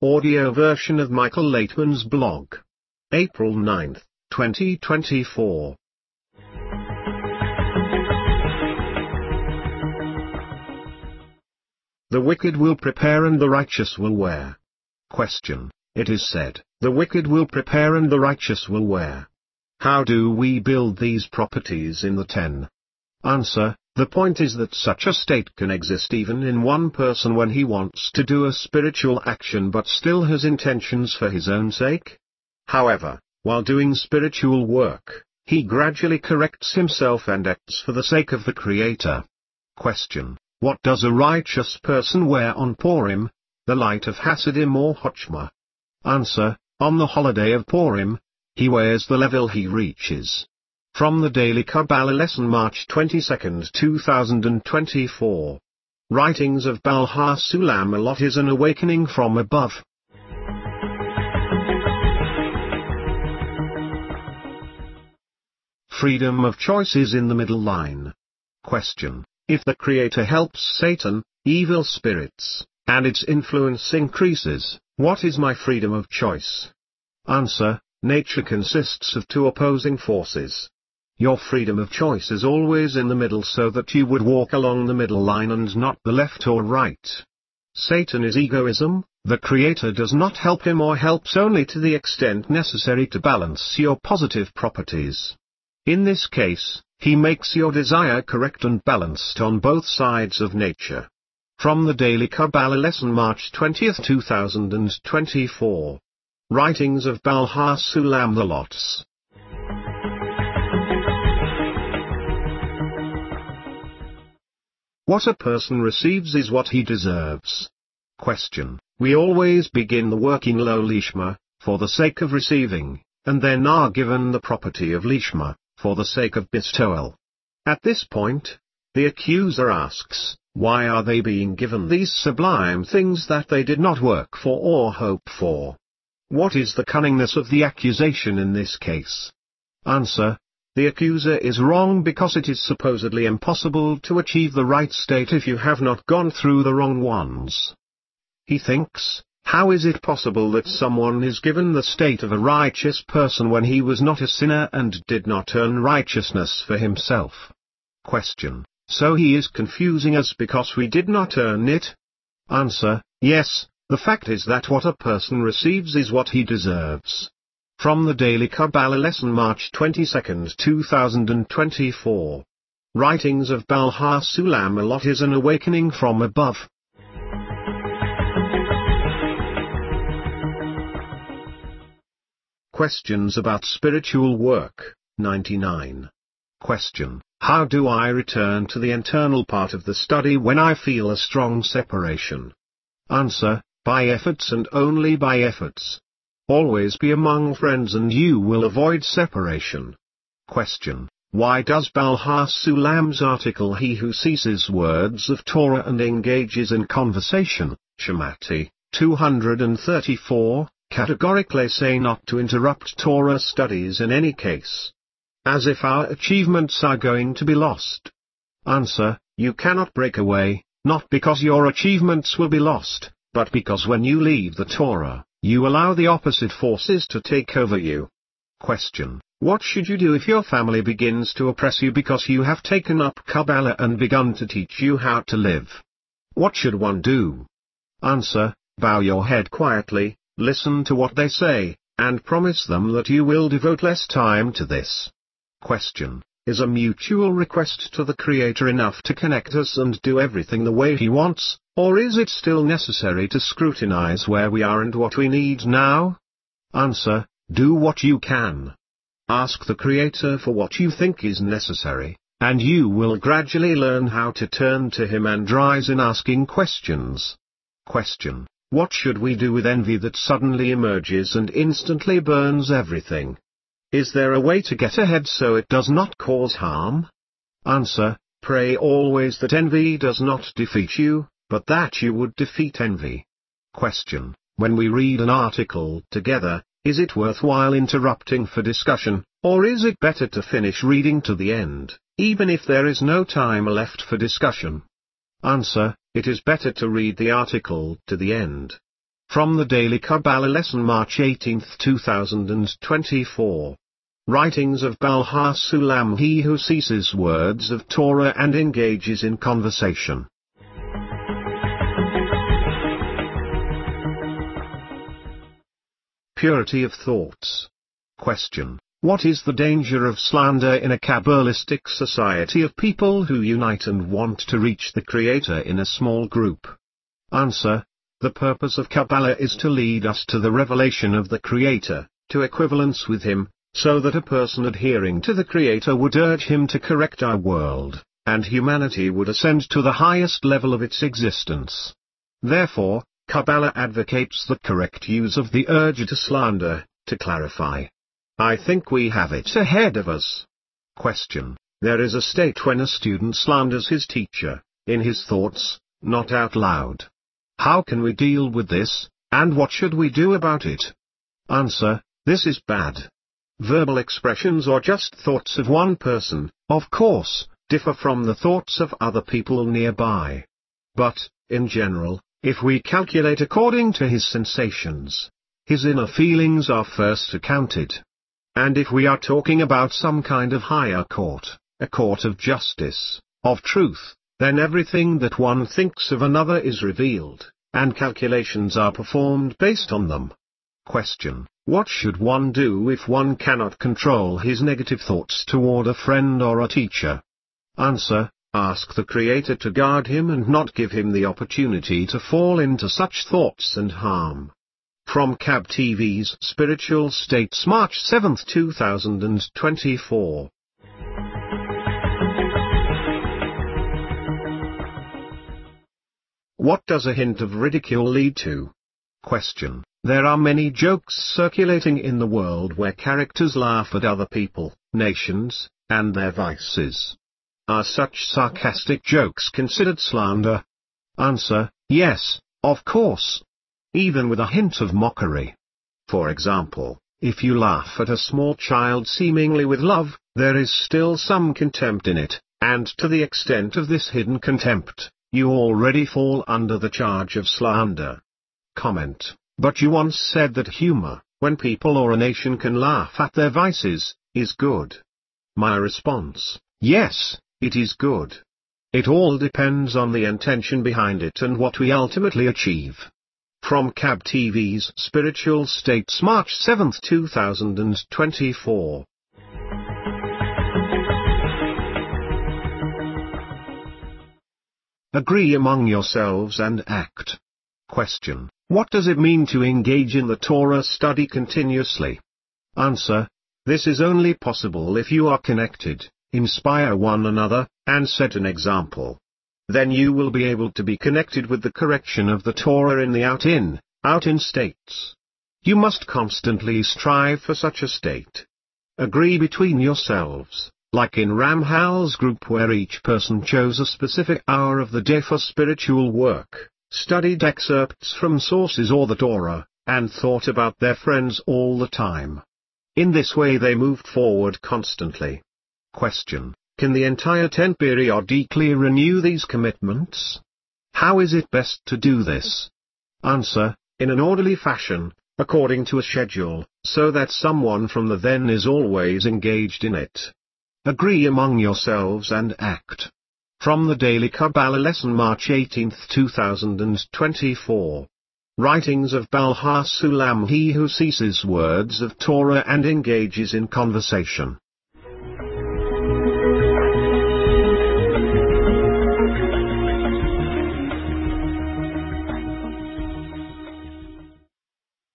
Audio version of Michael Laitman's blog. April 9, 2024. The wicked will prepare and the righteous will wear. Question. It is said, the wicked will prepare and the righteous will wear. How do we build these properties in the 10? Answer. The point is that such a state can exist even in one person when he wants to do a spiritual action but still has intentions for his own sake. However, while doing spiritual work, he gradually corrects himself and acts for the sake of the Creator. Question. What does a righteous person wear on Purim, the light of Hasidim or Chochmah? Answer. On the holiday of Purim, he wears the level he reaches. From the Daily Kabbalah Lesson, March 22, 2024. Writings of Baal HaSulam. A lot is an awakening from above. Freedom of choice is in the middle line. Question. If the Creator helps Satan, evil spirits, and its influence increases, what is my freedom of choice? Answer. Nature consists of two opposing forces. Your freedom of choice is always in the middle, so that you would walk along the middle line and not the left or right. Satan is egoism. The Creator does not help him or helps only to the extent necessary to balance your positive properties. In this case, he makes your desire correct and balanced on both sides of nature. From the Daily Kabbalah Lesson, March 20, 2024. Writings of Baal HaSulam. The lots. What a person receives is what he deserves. Question. We always begin the working low lishma, for the sake of receiving, and then are given the property of lishma, for the sake of bestowal. At this point, the accuser asks, why are they being given these sublime things that they did not work for or hope for? What is the cunningness of the accusation in this case? Answer. The accuser is wrong because it is supposedly impossible to achieve the right state if you have not gone through the wrong ones. He thinks, how is it possible that someone is given the state of a righteous person when he was not a sinner and did not earn righteousness for himself? Question. So he is confusing us because we did not earn it? Answer. Yes, the fact is that what a person receives is what he deserves. From the Daily Kabbalah Lesson, March 22, 2024. Writings of Baal HaSulam. A lot is an awakening from above. Questions about spiritual work. 99. Question. How do I return to the internal part of the study when I feel a strong separation? Answer. By efforts and only by efforts. Always be among friends and you will avoid separation. Question. Why does Baal HaSulam's article "He who ceases words of Torah and engages in conversation," Shemati, 234, categorically say not to interrupt Torah studies in any case? As if our achievements are going to be lost. Answer. You cannot break away, not because your achievements will be lost, but because when you leave the Torah, you allow the opposite forces to take over you. Question. What should you do if your family begins to oppress you because you have taken up Kabbalah and begun to teach you how to live? What should one do? Answer. Bow your head quietly, listen to what they say, and promise them that you will devote less time to this. Question. Is a mutual request to the Creator enough to connect us and do everything the way He wants, or is it still necessary to scrutinize where we are and what we need now? Answer. Do what you can. Ask the Creator for what you think is necessary, and you will gradually learn how to turn to Him and rise in asking questions. Question. What should we do with envy that suddenly emerges and instantly burns everything? Is there a way to get ahead so it does not cause harm? Answer. Pray always that envy does not defeat you, but that you would defeat envy. Question. When we read an article together, is it worthwhile interrupting for discussion, or is it better to finish reading to the end, even if there is no time left for discussion? Answer. It is better to read the article to the end. From the Daily Kabbalah Lesson, March 18, 2024. Writings of Baal HaSulam, he who ceases words of Torah and engages in conversation. Purity of thoughts. Question. What is the danger of slander in a Kabbalistic society of people who unite and want to reach the Creator in a small group? Answer. The purpose of Kabbalah is to lead us to the revelation of the Creator, to equivalence with Him, so that a person adhering to the Creator would urge Him to correct our world, and humanity would ascend to the highest level of its existence. Therefore, Kabbalah advocates the correct use of the urge to slander. To clarify, I think we have it ahead of us. Question. There is a state when a student slanders his teacher, in his thoughts, not out loud. How can we deal with this, and what should we do about it? Answer. This is bad. Verbal expressions or just thoughts of one person, of course, differ from the thoughts of other people nearby. But, in general, if we calculate according to his sensations, his inner feelings are first accounted. And if we are talking about some kind of higher court, a court of justice, of truth, then everything that one thinks of another is revealed, and calculations are performed based on them. Question. What should one do if one cannot control his negative thoughts toward a friend or a teacher? Answer. Ask the Creator to guard him and not give him the opportunity to fall into such thoughts and harm. From Kab TV's Spiritual States, March 7, 2024. What does a hint of ridicule lead to? Question. There are many jokes circulating in the world where characters laugh at other people, nations, and their vices. Are such sarcastic jokes considered slander? Answer. Yes, of course. Even with a hint of mockery. For example, if you laugh at a small child seemingly with love, there is still some contempt in it, and to the extent of this hidden contempt, you already fall under the charge of slander. Comment. But you once said that humor, when people or a nation can laugh at their vices, is good. My response. Yes, it is good. It all depends on the intention behind it and what we ultimately achieve. From Kab TV's Spiritual States, March 7, 2024. Agree among yourselves and act. Question. What does it mean to engage in the Torah study continuously? Answer. This is only possible if you are connected, inspire one another, and set an example. Then you will be able to be connected with the correction of the Torah in the out-in states. You must constantly strive for such a state. Agree between yourselves, like in Ramhal's group where each person chose a specific hour of the day for spiritual work, studied excerpts from sources or the Torah, and thought about their friends all the time. In this way they moved forward constantly. Question. Can the entire 10 periodically renew these commitments? How is it best to do this? Answer. In an orderly fashion, according to a schedule, so that someone from the then is always engaged in it. Agree among yourselves and act. From the Daily Kabbalah Lesson, March 18, 2024. Writings of Baal HaSulam, he who ceases words of Torah and engages in conversation.